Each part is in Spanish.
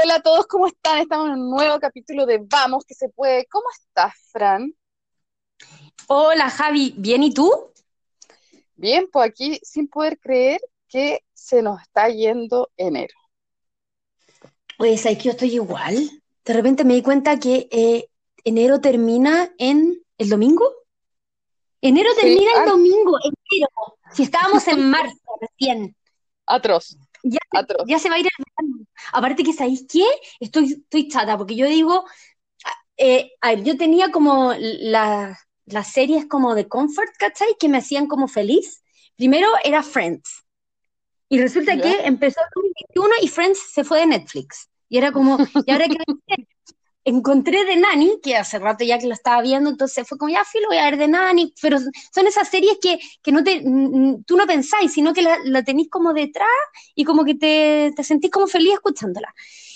Hola a todos, ¿cómo están? Estamos en un nuevo capítulo de Vamos, que se puede. ¿Cómo estás, Fran? Hola Javi, ¿bien y tú? Bien, pues aquí sin poder creer que se nos está yendo enero. Pues es que yo estoy igual. De repente me di cuenta que enero termina en el domingo. Enero Sí, termina el domingo, enero. Si estábamos en marzo recién, atroz, ya, atroz. ya se va a ir el verano. Aparte que, ¿sabéis qué? Estoy chata, porque yo digo, a ver, yo tenía como las series como de comfort, ¿cachai? Que me hacían como feliz. Primero era Friends. Y resulta ¿Ya? que empezó el 2021 y Friends se fue de Netflix. Y era como, ¿y ahora qué voy a hacer? Encontré The Nanny, que hace rato ya que lo estaba viendo, entonces fue como, ya, filo, voy a ver The Nanny, pero son esas series que no tú no pensáis, sino que la tenéis como detrás y como que te sentís como feliz escuchándola.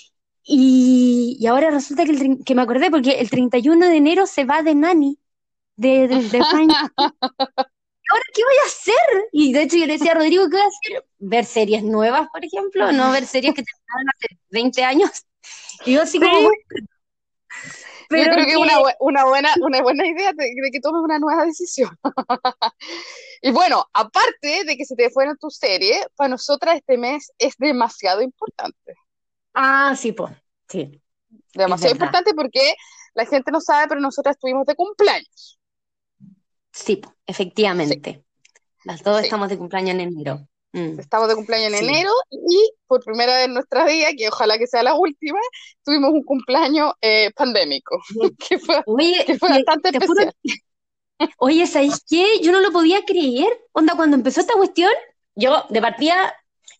Y ahora resulta que me acordé porque el 31 de enero se va The Nanny de Prime. ¿Ahora qué voy a hacer? Y de hecho yo le decía a Rodrigo, ¿qué voy a hacer? Ver series nuevas, por ejemplo, no ver series que terminaron hace 20 años. Y yo así como, Sí, bueno, yo pero creo que es que, una buena idea de que tomes una nueva decisión. Y bueno, aparte de que se te fueron tus series, para nosotras este mes es demasiado importante. sí, pues, sí, es Demasiado verdad. importante porque la gente no sabe, pero nosotras estuvimos de cumpleaños. Sí, po, Sí, efectivamente. Las dos sí. estamos de cumpleaños en enero. Estamos de cumpleaños en Sí. enero y por primera vez en nuestra vida, que ojalá que sea la última, tuvimos un cumpleaños pandémico, que fue, Oye, que fue bastante te juro, especial. oye, ¿sabéis qué? Yo no lo podía creer. Onda, cuando empezó esta cuestión, yo de partida,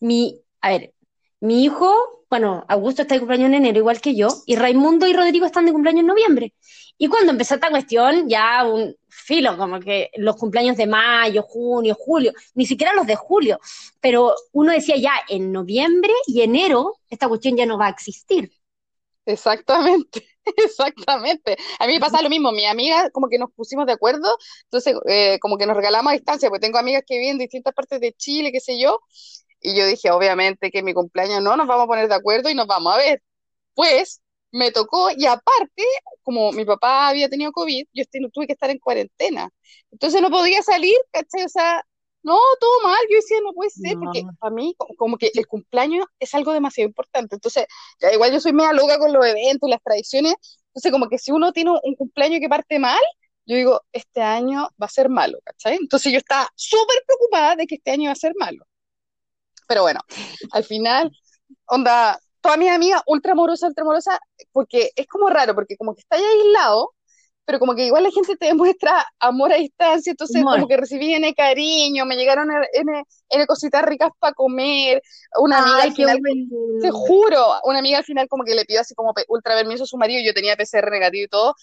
a ver, mi hijo, bueno, Augusto está de cumpleaños en enero, igual que yo, y Raimundo y Rodrigo están de cumpleaños en noviembre. Y cuando empezó esta cuestión, ya un filo, como que los cumpleaños de mayo, junio, julio, ni siquiera los de julio, pero uno decía ya, en noviembre y enero, esta cuestión ya no va a existir. Exactamente, exactamente. A mí me pasa lo mismo, mi amiga como que nos pusimos de acuerdo, entonces como que nos regalamos a distancia, porque tengo amigas que viven en distintas partes de Chile, qué sé yo, y yo dije, obviamente que en mi cumpleaños no nos vamos a poner de acuerdo y nos vamos a ver. Pues me tocó, y aparte, como mi papá había tenido COVID, yo tuve que estar en cuarentena. Entonces no podía salir, ¿cachai? O sea, no, todo mal. Yo decía, no puede ser, porque No. para mí, como que el cumpleaños es algo demasiado importante. Entonces, ya igual yo soy media loca con los eventos, las tradiciones. Entonces, como que si uno tiene un cumpleaños que parte mal, yo digo, este año va a ser malo, ¿cachai? Entonces yo estaba súper preocupada de que este año iba a ser malo. Pero bueno, al final onda, toda mi amiga ultra amorosa, porque es como raro, porque como que está ahí aislado, pero como que igual la gente te demuestra amor a distancia, entonces como Humor. que recibí N cariño, me llegaron N cositas ricas para comer, una amiga al Ay, qué final, te bueno. juro, una amiga al final como que le pidió así como ultra permiso a su marido, yo tenía PCR negativo y todo,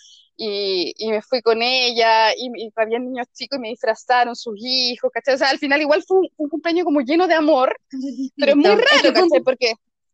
y me fui con ella, y había niños chicos y me disfrazaron sus hijos, ¿cachai? O sea, al final igual fue un cumpleaños como lleno de amor, Muy pero es muy distinto. Es raro, que ¿cachai? Porque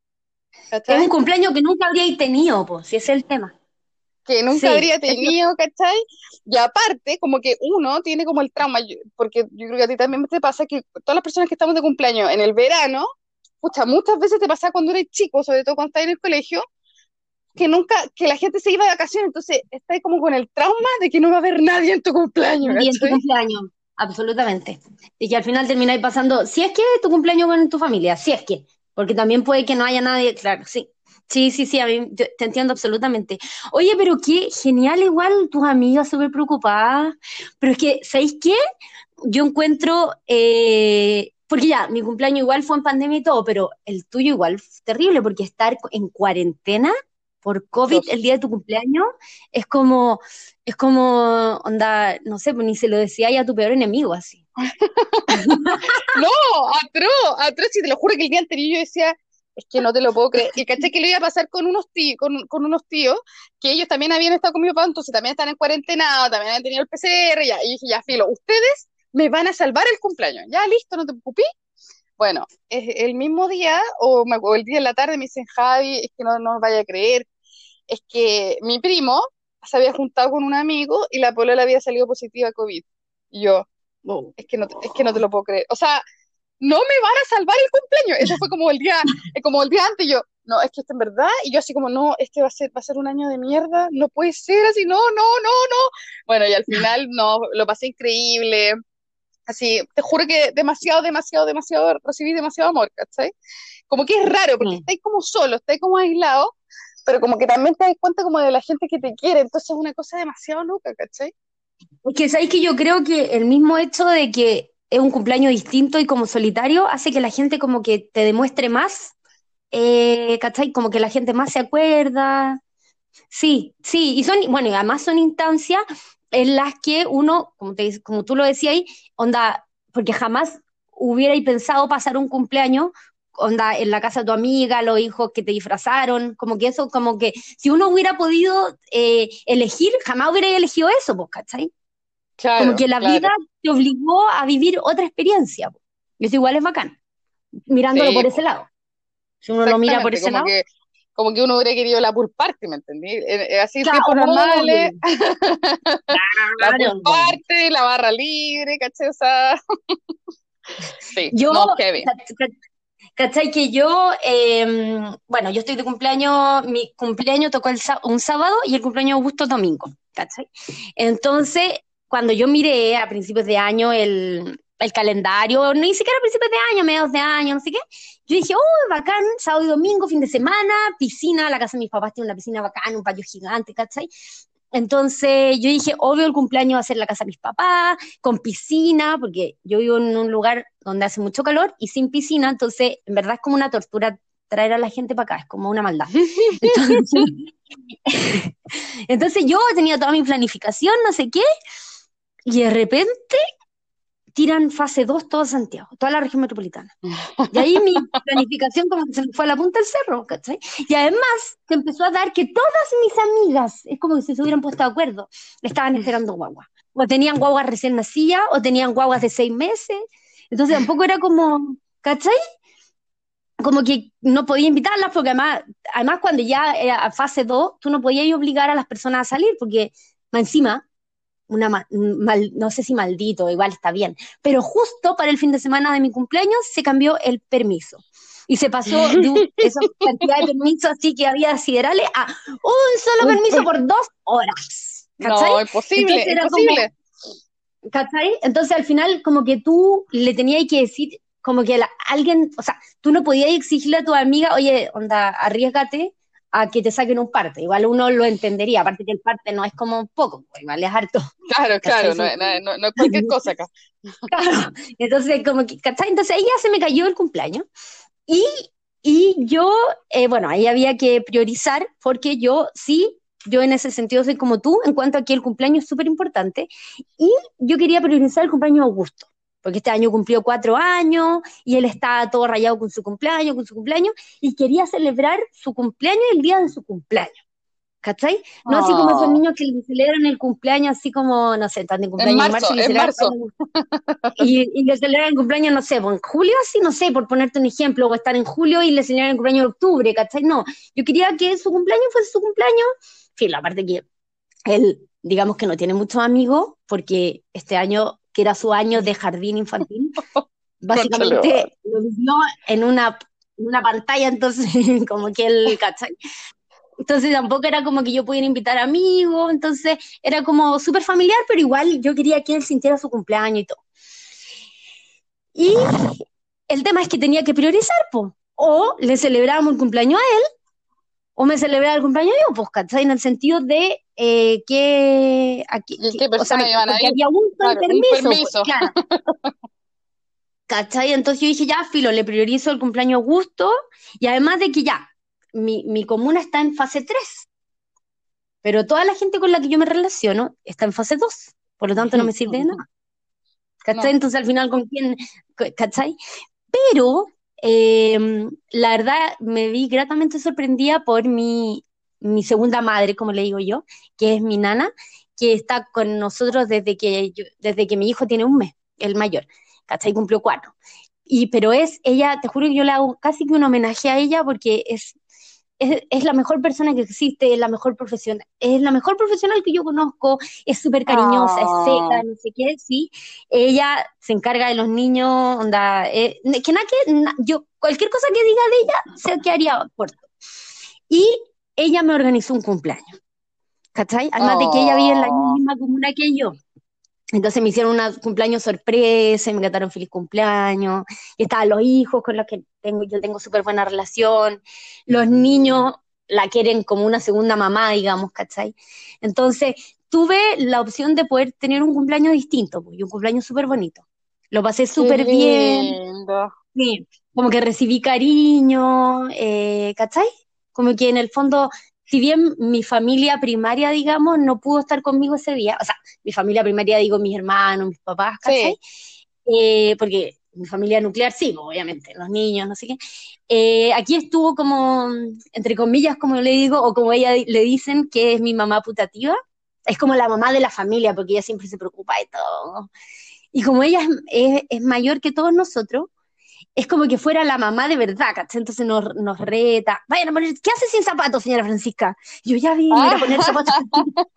es un ¿cachai? cumpleaños que nunca habríais tenido, pues, si ese es el tema. Que nunca Sí, habría tenido, ¿cachai? Y aparte, como que uno tiene como el trauma, porque yo creo que a ti también te pasa que todas las personas que estamos de cumpleaños en el verano, pucha, muchas veces te pasa cuando eres chico, sobre todo cuando estás en el colegio, que nunca, que la gente se iba de vacaciones, entonces estás como con el trauma de que no va a haber nadie en tu cumpleaños, nadie en tu ¿cachai? cumpleaños, absolutamente. Y que al final termináis pasando, si es que es tu cumpleaños con tu familia, si es que, porque también puede que no haya nadie, claro, sí. Sí, sí, sí, a mí te entiendo absolutamente. Oye, pero qué genial, igual tus amigas súper preocupadas. Pero es que, ¿sabéis qué? Yo encuentro, porque ya, mi cumpleaños igual fue en pandemia y todo, pero el tuyo igual fue terrible, porque estar en cuarentena por COVID el Atroz. día de tu cumpleaños es como, es como, onda, no sé, pues ni se lo decía ya a tu peor enemigo así. No, atroz, atroz, y te lo juro que el día anterior yo decía, es que no te lo puedo creer. Y caché que lo iba a pasar con unos tíos, con unos tíos, que ellos también habían estado con mi papá, entonces también están en cuarentena, también habían tenido el PCR, ya, y dije, ya, filo, ustedes me van a salvar el cumpleaños. Ya, listo, no te preocupes. Bueno, el mismo día, o el día de la tarde, me dicen, Javi, es que no vaya a creer, es que mi primo se había juntado con un amigo y la polola había salido positiva a COVID. Y yo, Oh. es que no te lo puedo creer. O sea, no me van a salvar el cumpleaños. Eso fue como el día antes. Yo, no, es que esto en verdad, y yo así como, no, este va a ser un año de mierda, no puede ser así, no, no, no, no. Bueno, y al final, no, lo pasé increíble, así, te juro que demasiado, demasiado, demasiado, recibí demasiado amor, ¿cachai? Como que es raro, porque Sí. estáis como solo, estáis como aislado, pero como que también te das cuenta como de la gente que te quiere, entonces es una cosa demasiado loca, ¿cachai? Es que sabéis que yo creo que el mismo hecho de que es un cumpleaños distinto y como solitario hace que la gente como que te demuestre más, ¿cachai? Como que la gente más se acuerda. Sí, sí, y son, bueno, y además son instancias en las que uno, como tú lo decías ahí, onda, porque jamás hubiera pensado pasar un cumpleaños, onda, en la casa de tu amiga, los hijos que te disfrazaron, como que eso, como que si uno hubiera podido elegir, jamás hubiera elegido eso, pues, ¿cachai? Como Claro, que la vida claro, te obligó a vivir otra experiencia, po. Y eso igual es bacán, mirándolo sí, por ese po, lado. Si uno lo mira por exactamente, ese lado, como que uno hubiera querido la pool party, ¿me entendí? Así en claro, tiempos normales, obvio, la pool claro, po. party, la barra libre, ¿cachai? O sea, sí, Yo, no, heavy. ¿cachai? Que yo, bueno, yo estoy de cumpleaños, mi cumpleaños tocó un sábado y el cumpleaños de Augusto domingo, ¿cachai? Entonces, cuando yo miré a principios de año el calendario, ni siquiera a principios de año, mediados de año, no sé qué, yo dije, oh, bacán, sábado y domingo, fin de semana, piscina, la casa de mis papás tiene una piscina bacán, un patio gigante, ¿cachai? Entonces yo dije, obvio el cumpleaños va a ser en la casa de mis papás, con piscina, porque yo vivo en un lugar donde hace mucho calor y sin piscina, entonces en verdad es como una tortura traer a la gente para acá, es como una maldad. Entonces, entonces yo tenía toda mi planificación, no sé qué, y de repente tiran fase 2 todo Santiago, toda la región metropolitana. Y ahí mi planificación como que se me fue a la punta del cerro, ¿cachai? Y además se empezó a dar que todas mis amigas, es como si se hubieran puesto de acuerdo, estaban esperando guagua. O tenían guaguas recién nacidas, o tenían guaguas de 6 meses. Entonces tampoco era como, ¿cachai? Como que no podía invitarlas, porque además cuando ya era fase 2 tú no podías obligar a las personas a salir, porque más encima no sé si maldito, igual está bien, pero justo para el fin de semana de mi cumpleaños se cambió el permiso. Y se pasó de esa cantidad de permisos así que había siderales a un solo permiso por 2 horas. ¿Cachai? No, Entonces imposible, era como, imposible. ¿cachai? Entonces al final como que tú le tenías que decir, como que alguien, o sea, tú no podías exigirle a tu amiga, oye, onda, arriesgate a que te saquen un parte. Igual uno lo entendería, aparte que el parte no es como un poco, pues, igual es harto. Claro, ¿Cachai? claro, no, no es cualquier cosa acá. Claro. Entonces, como que, ¿cachai? Entonces ahí ya se me cayó el cumpleaños. Y, y yo, bueno, ahí había que priorizar, porque yo sí, yo en ese sentido soy como tú, en cuanto a que el cumpleaños es súper importante. Y yo quería priorizar el cumpleaños de Augusto, porque este año cumplió 4 años y él estaba todo rayado con su cumpleaños, y quería celebrar su cumpleaños el día de su cumpleaños. ¿Cachai? No así como esos Oh, niños que le celebran el cumpleaños, así como, no sé, están de cumpleaños en marzo y le en celebran marzo. y le celebran el cumpleaños, no sé, pues en julio, así, no sé, por ponerte un ejemplo, o estar en julio y le celebran el cumpleaños en octubre, ¿cachai? No, yo quería que su cumpleaños fuese su cumpleaños, filo, aparte que él, digamos que no tiene muchos amigos, porque este año, que era su año de jardín infantil, Cónchale, básicamente lo vivió en una pantalla, entonces, como que él, ¿cachai? Entonces tampoco era como que yo pudiera invitar amigos, entonces era como súper familiar, pero igual yo quería que él sintiera su cumpleaños y todo. Y el tema es que tenía que priorizar, pues. O le celebrábamos el cumpleaños a él, o me celebraba el cumpleaños yo, pues, ¿cachai? En el sentido de ¿y qué o sea, persona iban a porque ir? había un solo Claro, un permiso, pues, permiso. claro, ¿cachai? Entonces yo dije, ya, filo, le priorizo el cumpleaños Augusto, y además de que ya, mi comuna está en fase 3, pero toda la gente con la que yo me relaciono está en fase 2, por lo tanto no me sirve de nada, ¿cachai? No. Entonces al final, ¿con quién? ¿Cachai? Pero la verdad me vi gratamente sorprendida por mi segunda madre, como le digo yo, que es mi nana, que está con nosotros desde que mi hijo tiene un mes, el mayor, ¿cachai? Cumplió 4. Pero ella, te juro que yo le hago casi que un homenaje a ella porque es la mejor persona que existe, es la mejor profesional que yo conozco, es súper cariñosa, es Ah, seca, no sé qué, sí. Ella se encarga de los niños, onda, que nada que, yo, cualquier cosa que diga de ella, sé que haría corto. y ella me organizó un cumpleaños, ¿cachai? Además de que ella vive en la Oh, misma comuna que yo. Entonces me hicieron un cumpleaños sorpresa, y me cantaron feliz cumpleaños, y estaban los hijos con los que yo tengo súper buena relación, los niños la quieren como una segunda mamá, digamos, ¿cachai? Entonces tuve la opción de poder tener un cumpleaños distinto, pues, y un cumpleaños súper bonito. Lo pasé qué súper bien, lindo. sí, como que recibí cariño, ¿cachai? Como que en el fondo, si bien mi familia primaria, digamos, no pudo estar conmigo ese día, o sea, mi familia primaria, digo, mis hermanos, mis papás, ¿cachai? Sí, Porque mi familia nuclear sí, pues, obviamente, los niños, no sé qué. Aquí estuvo como, entre comillas, como le digo, o como ella le dicen, que es mi mamá putativa. Es como la mamá de la familia, porque ella siempre se preocupa de todo. Y como ella es mayor que todos nosotros, es como que fuera la mamá de verdad, ¿cachai? Entonces nos reta. Vayan a poner, ¿qué hace sin zapatos, señora Francisca? Y yo ya vine a ir a poner ah, zapatos.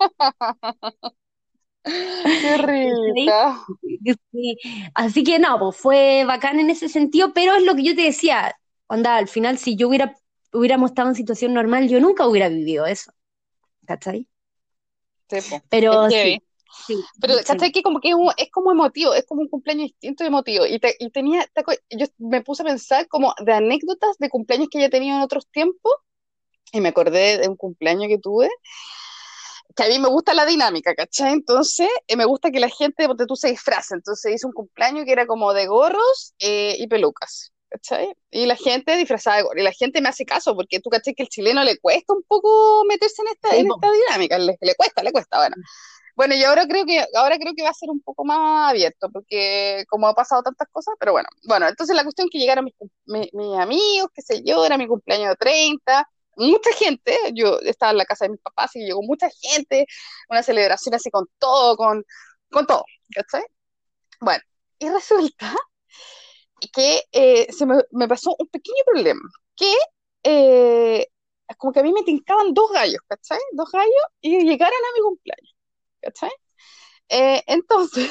qué ¿Cachai? rica. Sí. Así que no, pues fue bacán en ese sentido, pero es lo que yo te decía, onda, al final si yo hubiéramos estado en situación normal, yo nunca hubiera vivido eso, ¿cachai? Sí, po, qué Pero heavy. sí, sí, Pero, sí. ¿cachai? Que como que es como emotivo, es como un cumpleaños distinto y emotivo. Y tenía, yo me puse a pensar como de anécdotas de cumpleaños que ya he tenido en otros tiempos, y me acordé de un cumpleaños que tuve, que a mí me gusta la dinámica, ¿cachai? Entonces, me gusta que la gente, porque tú se disfraza. Entonces hice un cumpleaños que era como de gorros y pelucas, ¿cachai? Y la gente disfrazada de gorros. Y la gente me hace caso, porque tú, ¿cachai? Que el chileno le cuesta un poco meterse en esta, Sí, en po. esta dinámica, le cuesta, bueno. Bueno, y ahora creo que va a ser un poco más abierto, porque como ha pasado tantas cosas, pero bueno. Bueno, entonces la cuestión es que llegaron mis amigos, qué sé yo, era mi cumpleaños de 30, mucha gente, yo estaba en la casa de mis papás y llegó mucha gente, una celebración así con todo, ¿cachai? Bueno, y resulta que me pasó un pequeño problema, que eh, como que a mí me tincaban dos gallos, ¿cachai? Dos gallos y llegaron a mi cumpleaños, ¿cachai? Entonces,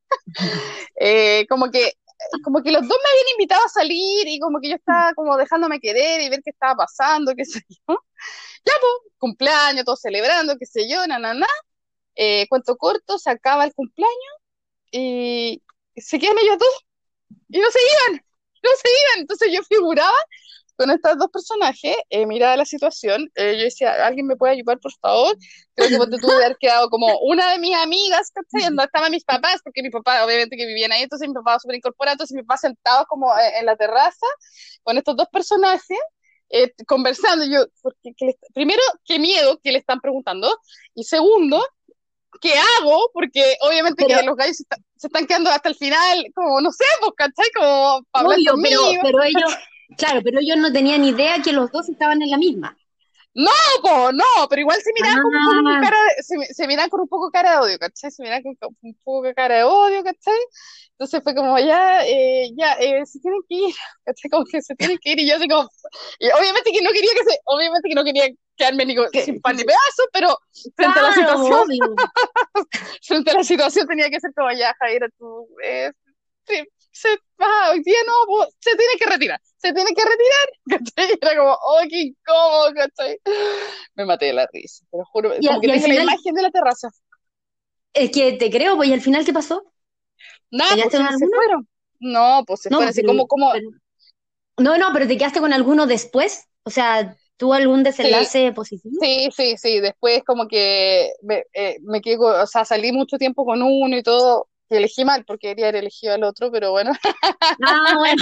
como que los dos me habían invitado a salir y como que yo estaba como dejándome querer y ver qué estaba pasando, qué sé yo. Ya, pues, cumpleaños, todos celebrando, qué sé yo, cuento corto, se acaba el cumpleaños y se quedan ellos dos y no se iban. Entonces yo figuraba con estos dos personajes, miraba la situación, yo decía, ¿alguien me puede ayudar, por favor? Creo que ponte tú de haber quedado como una de mis amigas, ¿cachai? Donde estaban mis papás, porque mi papá, obviamente, que vivían ahí, entonces mi papá va súper incorporado, entonces mi papá sentado como en la terraza con estos dos personajes, conversando. Yo, porque, primero, qué miedo que le están preguntando, y segundo, ¿qué hago? Porque obviamente Pero que los gallos se están quedando hasta el final, como, no sé, pues, ¿cachai? Como para hablar obvio, conmigo. pero ellos, claro, pero ellos no tenían idea que los dos estaban en la misma. No, po, no, pero igual se miraban como un poco con Ah, se miraban con un poco cara de odio, ¿cachai? Se miraban con un poco de cara de odio, ¿cachai? Entonces fue como, se tienen que ir, ¿cachai? Como que se tienen que ir, y yo así como, y obviamente que no quería quedarme ni sin pan ni pedazo, pero frente a la claro, situación, obvio. frente a la situación tenía que ser como, ya, Javier, tú, sí, hoy día no, se tiene que retirar, ¿cachai? Era como, oh, qué incómodo, ¿cachai? Me maté de la risa, te lo juro, como que Y al tengo la final, imagen de la terraza. es que te creo, pues, ¿y al final qué pasó? Nada, ¿Te pues quedaste con se alguno? fueron. No, pues se No, fueron, pues, así como, no, no, pero te quedaste con alguno después. O sea, ¿tuvo algún sí, desenlace positivo? sí, después como que me quedé, o sea, salí mucho tiempo con uno y todo, y elegí mal porque quería haber elegido al otro, pero bueno. Ah, bueno,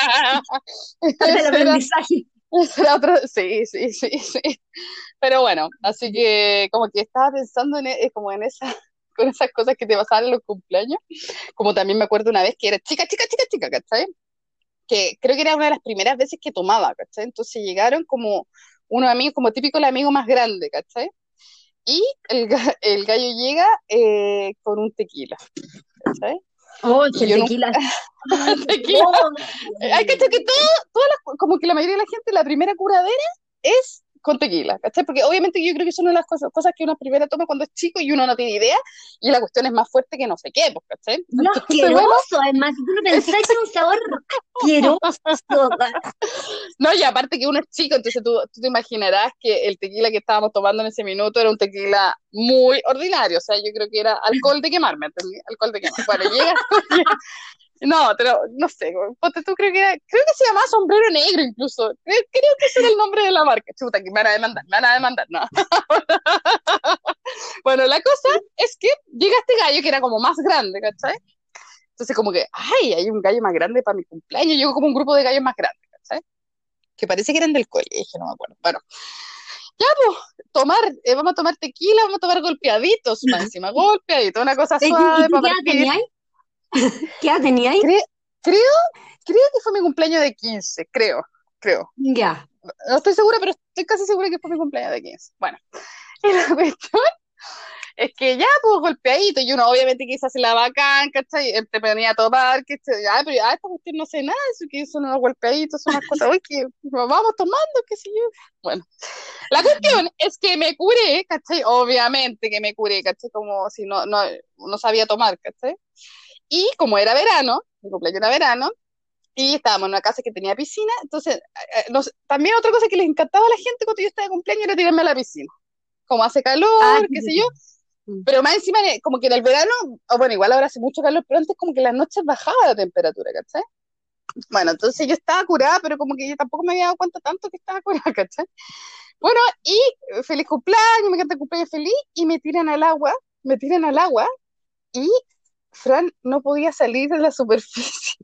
parte del Ese era, aprendizaje. ese era otro, sí. Pero bueno, así que como que estaba pensando como en esa, con esas cosas que te pasaban en los cumpleaños. Como también me acuerdo una vez que era chica, ¿cachai? Que creo que era una de las primeras veces que tomaba, ¿cachai? Entonces llegaron como unos amigos, como típico el amigo más grande, ¿cachai? Y el gallo llega con un tequila, ¿cachai? Oh, es que Y el yo nunca, tequila. Ay, tequila, no. hay que que todo, como que la mayoría de la gente, la primera curadera es con tequila, ¿cachai? Porque obviamente yo creo que es una de las cosas que uno primero toma cuando es chico y uno no tiene idea, y la cuestión es más fuerte que no sé qué, pues, ¿cachai? Y Entonces, bueno, asqueroso, además, si tú lo es- pensás, tiene un sabor asqueroso. no, y aparte que uno es chico, entonces tú te imaginarás que el tequila que estábamos tomando en ese minuto era un tequila muy ordinario, o sea, yo creo que era alcohol de quemar, ¿me entendí? Alcohol de quemar. Bueno, llega, no, pero no sé, ponte tú creo que se llama Sombrero Negro incluso, creo que ese era el nombre de la marca, chuta, que me van a demandar, no. Bueno, la cosa es que llega este gallo que era como más grande, ¿cachai? Entonces como que, ay, hay un gallo más grande para mi cumpleaños, llegó como un grupo de gallos más grandes, ¿cachai? Que parece que eran del colegio, no me acuerdo. Bueno, ya pues, vamos a tomar tequila, vamos a tomar golpeaditos, más encima golpeaditos, una cosa ¿Y suave tú para qué edad partir. tenías? ¿Qué edad tenías? Cre- creo, creo que fue mi cumpleaños de 15, creo. Ya. No estoy segura, pero estoy casi segura que fue mi cumpleaños de 15. Bueno, y la cuestión es que ya, pues, golpeadito, y uno obviamente quizás se la bacán, ¿cachai? Te ponía a tomar, que ya, pero ya, esta cuestión no sé nada, eso que son unos golpeaditos, son unas cosas, uy, que vamos tomando, qué sé yo. Bueno, la cuestión es que me curé, ¿cachai? Obviamente que me curé, ¿cachai? Como si no sabía tomar, ¿cachai? Y como era verano, mi cumpleaños era verano, y estábamos en una casa que tenía piscina, entonces, también otra cosa que les encantaba a la gente cuando yo estaba de cumpleaños era tirarme a la piscina. Como hace Ah, calor, qué sé yo, típico. pero más encima, como que en el verano, o bueno, igual ahora hace mucho calor, pero antes como que en las noches bajaba la temperatura, ¿cachai? Bueno, entonces yo estaba curada, pero como que yo tampoco me había dado cuenta tanto que estaba curada, ¿cachai? Bueno, y feliz cumpleaños, me encanta el cumpleaños feliz, y me tiran al agua, y Fran no podía salir de la superficie,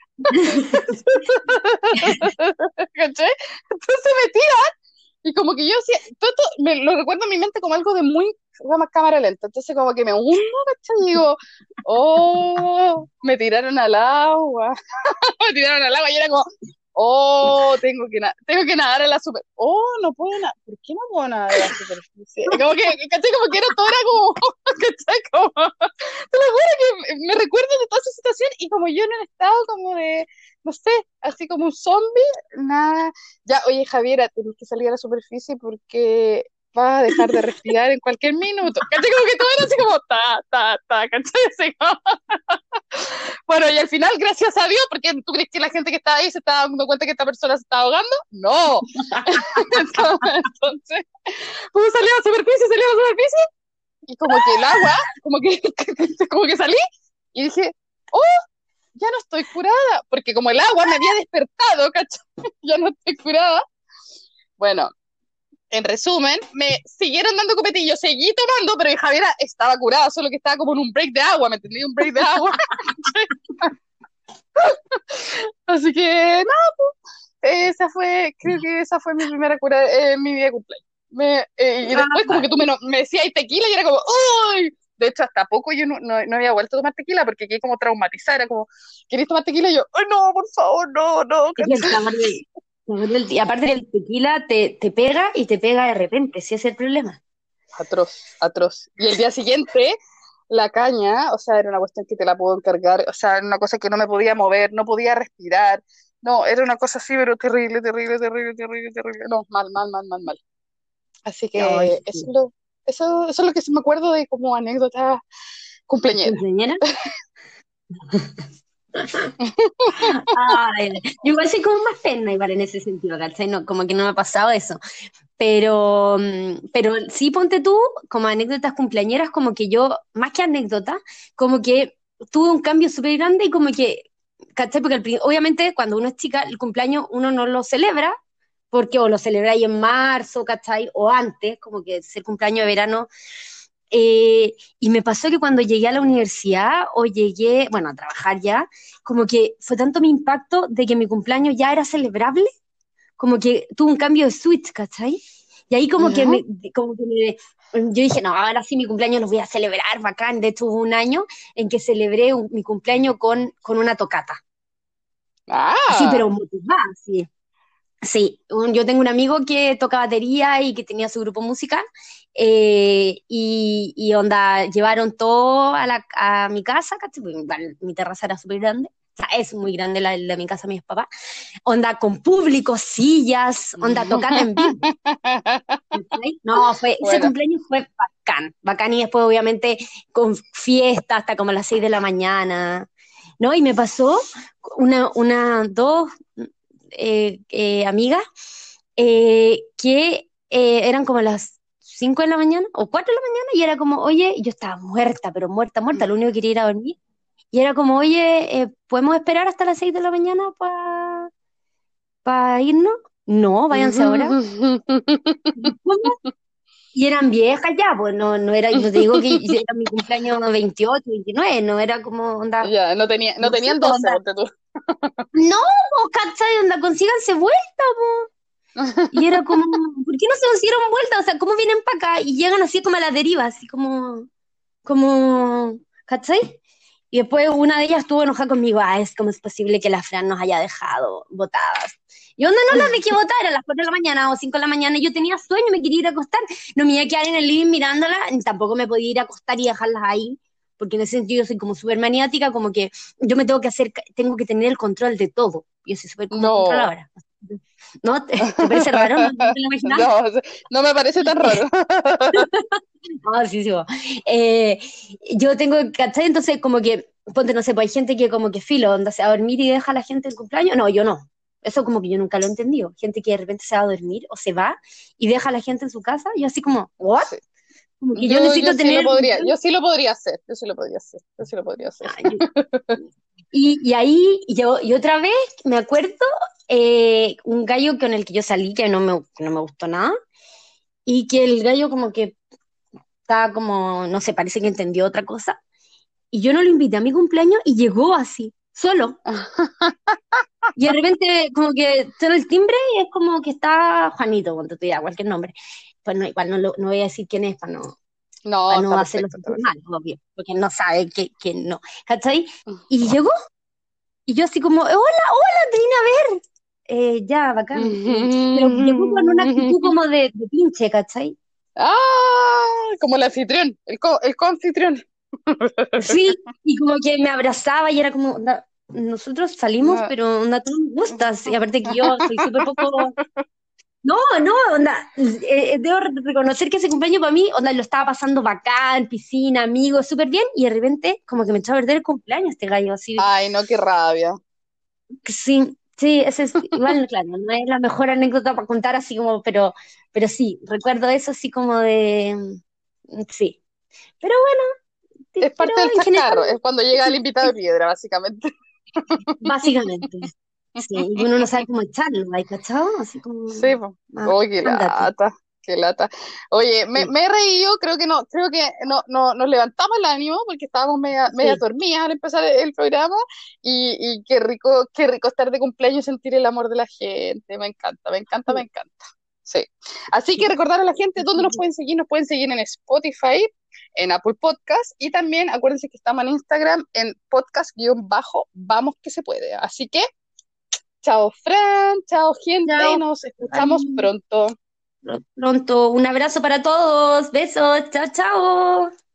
¿cachai? Entonces me tiran, y como que yo hacía, me lo recuerdo en mi mente como algo de muy más cámara lenta, entonces como que me hundo, ¿cachai? Y digo, oh, me tiraron al agua, me tiraron al agua, y era como, oh, tengo que nadar a la super, oh, no puedo nadar, ¿por qué no puedo nadar a la superficie? Como que, ¿cachai? Como que era todo, era como, ¿cachai? Como, te lo juro que me recuerdo de toda esa situación, y como yo en un estado como de, no sé, así como un zombie, nada, ya, oye, Javiera, tenés que salir a la superficie porque vas a dejar de respirar en cualquier minuto, ¿cachai? Como que todo era así como, ¿cachai? Así como, bueno, y al final, gracias a Dios, porque tú crees que la gente que estaba ahí se estaba dando cuenta que esta persona se estaba ahogando. No. Entonces, pues salí a la superficie, y como que el agua, como que, como que salí, y dije, oh, ya no estoy curada, porque como el agua me había despertado, ¿cachai? Ya no estoy curada. Bueno, en resumen, me siguieron dando copetillos, seguí tomando, pero Javiera estaba curada, solo que estaba como en un break de agua, ¿me entendí? Un break de agua. Así que, no, creo que esa fue mi primera cura en mi día de cumpleaños. Y después como que tú me decías tequila y era como, ¡ay! De hecho, hasta poco yo no había vuelto a tomar tequila porque quedé como traumatizada. Era como, ¿queréis tomar tequila? Y yo, ¡ay, no, por favor, no, no! Es que el y aparte del tequila te pega y te pega de repente, si ese es el problema. Atroz, atroz. Y el día siguiente, la caña, o sea, era una cuestión que te la puedo encargar, o sea, era una cosa que no me podía mover, no podía respirar. No, era una cosa así, pero terrible, terrible, terrible, terrible, terrible. No, mal, mal, mal, mal, mal. Así Ay, que sí. eso es lo que sí me acuerdo de como anécdota cumpleañera. ¿Cumpleañera? Ay, yo igual soy como más pena igual en ese sentido, ¿cachai? No, como que no me ha pasado eso. Pero sí, ponte tú, como anécdotas cumpleañeras, como que yo, más que anécdota, como que tuve un cambio súper grande y como que, ¿cachai? Porque obviamente cuando uno es chica, el cumpleaños uno no lo celebra, porque o lo celebráis en marzo, ¿cachai? O antes, como que es el cumpleaños de verano. Y me pasó que cuando llegué a la universidad o llegué, bueno, a trabajar ya, como que fue tanto mi impacto de que mi cumpleaños ya era celebrable, como que tuvo un cambio de switch, ¿cachai? Y ahí ¿Ya? yo dije, no, ahora sí mi cumpleaños lo voy a celebrar, bacán. De hecho, hubo un año en que celebré mi cumpleaños con una tocata. Así, Ah, pero motivada, sí. Sí, yo tengo un amigo que toca batería y que tenía su grupo musical, y onda, llevaron todo a mi casa, ¿cachai? Porque igual mi terraza era súper grande, es muy grande la de mi casa, mis papás, onda con público, sillas, onda tocata en vivo. ¿Cachai? No, ese Bueno, cumpleaños fue bacán, bacán y después obviamente con fiesta hasta como a las 6 de la mañana, ¿no? Y me pasó dos amigas que eran como las 5 de la mañana o 4 de la mañana y era como, oye, yo estaba muerta, pero muerta, muerta, lo único que quería ir a dormir. Y era como, oye, ¿podemos esperar hasta las 6 de la mañana para irnos? No, váyanse ahora. Y eran viejas ya, pues no era, no te digo que era mi cumpleaños 28, 29, no era como onda, ya, no no sé, tenían pues 12, onda, ponte tú. no, pues, ¿cachai? Onda, consíganse vuelta, pues. Y era como, ¿por qué no se dieron vuelta? O sea, ¿cómo vienen para acá? Y llegan así como a la deriva, así como, ¿cachai? Y después una de ellas estuvo enojada conmigo, es como es posible que la Fran nos haya dejado botadas. Y onda no las dejé botar a las 4 de la mañana o 5 de la mañana, y yo tenía sueño, me quería ir a acostar, no me iba a quedar en el living mirándola, ni tampoco me podía ir a acostar y dejarlas ahí, porque en ese sentido yo soy como súper maniática, como que yo me tengo que tener el control de todo, yo soy súper como No. controladora. ¿No? ¿Te parece raro? ¿No te lo imaginas? No, no me parece tan raro. Ah, sí, sí. Eh, yo tengo, ¿cachai? Entonces, como que, ponte, no sé, pues hay gente que como que filo, onda, se va a dormir y deja a la gente el cumpleaños. No, yo no. Eso como que yo nunca lo he entendido. Gente que de repente se va a dormir o se va y deja a la gente en su casa. Y yo así como, ¿what? Sí. Como que yo Yo necesito sí tener lo el podría, control. yo sí lo podría hacer, yo sí lo podría hacer, yo sí lo podría hacer. Ah, y ahí y otra vez me acuerdo un gallo con el que yo salí que no me gustó nada y que el gallo como que estaba como, no sé, parece que entendió otra cosa. Y yo no lo invité a mi cumpleaños y llegó así, solo. Y de repente, como que suena el timbre y es como que está Juanito, cuando te diga cualquier nombre. Pues no, igual no voy a decir quién es No, para no está hacerlo perfecto, está sentir mal, perfecto. obvio, porque no sabe quién no. ¿Cachai? Y llegó, y yo así como, hola, hola, te vine a ver. Ya, bacán. Pero llegó con una actitud como de pinche, ¿cachai? Ah, como el anfitrión, el coanfitrión. Sí, y como que me abrazaba y era como, onda, nosotros salimos, No. pero onda, tú no me gustas. Y aparte que yo soy súper poco. No, no, onda, debo reconocer que ese cumpleaños para mí, onda, lo estaba pasando bacán, piscina, amigos, súper bien, y de repente como que me echó a perder el cumpleaños este gallo, así, Ay, no, qué rabia. que sí, sí, ese es, igual, claro, no es la mejor anécdota para contar así como, pero sí, recuerdo eso así como sí, pero bueno, Es pero parte del en general, chascarro, es cuando llega el sí, invitado de piedra, básicamente. básicamente, sí, y uno no sabe cómo echarlo, ¿hay cachado? Así como, Sí, po. ah, Uy, qué ándate, lata, qué lata. Oye, sí, me he reído, creo que no, nos levantamos el ánimo porque estábamos media sí, dormidas al empezar el programa y qué rico estar de cumpleaños y sentir el amor de la gente. Me encanta, me encanta, me sí, encanta. Sí. Así que sí. recordar a la gente dónde nos pueden seguir en Spotify, en Apple Podcast y también acuérdense que estamos en Instagram en podcast-vamos que se puede. Así que chao Fran, chao gente, Chao. nos escuchamos pronto. Pronto. Un abrazo para todos. Besos. Chao, chao.